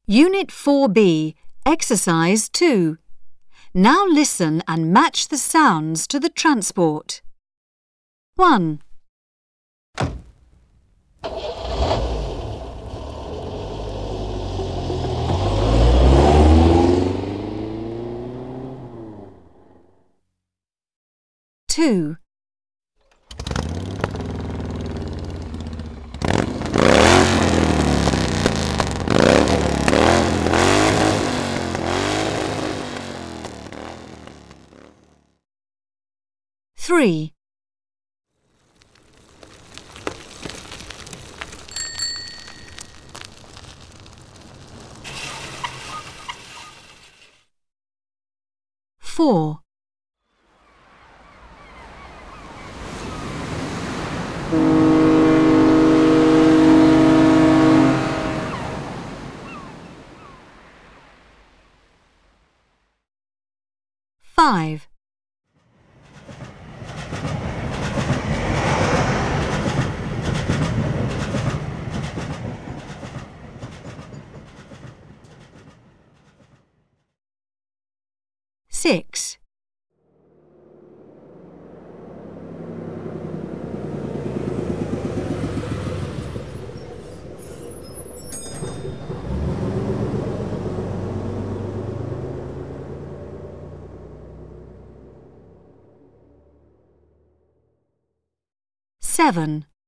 Unit 4B, Exercise 2. Now listen and match the sounds to the transport. 1. Two. 3. 4. 5. 6. 7.